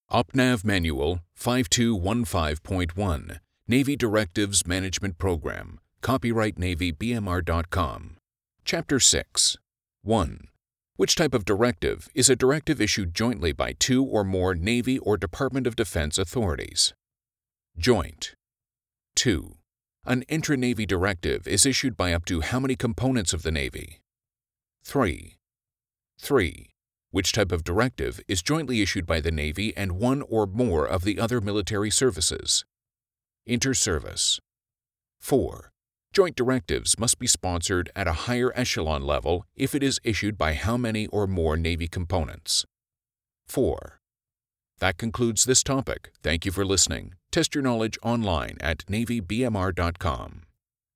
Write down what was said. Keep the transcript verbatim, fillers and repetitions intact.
OPNAV Manual five two one five point one, Navy Directives Management Program, copyright Navy B M R dot com. Chapter six. one. Which type of directive is a directive issued jointly by two or more Navy or Department of Defense authorities? Joint. two. An intra-Navy directive is issued by up to how many components of the Navy? three. three. Which type of directive is jointly issued by the Navy and one or more of the other military services? Inter-service. four. Joint directives must be sponsored at a higher echelon level if it is issued by how many or more Navy components? four. That concludes this topic. Thank you for listening. Test your knowledge online at Navy B M R dot com.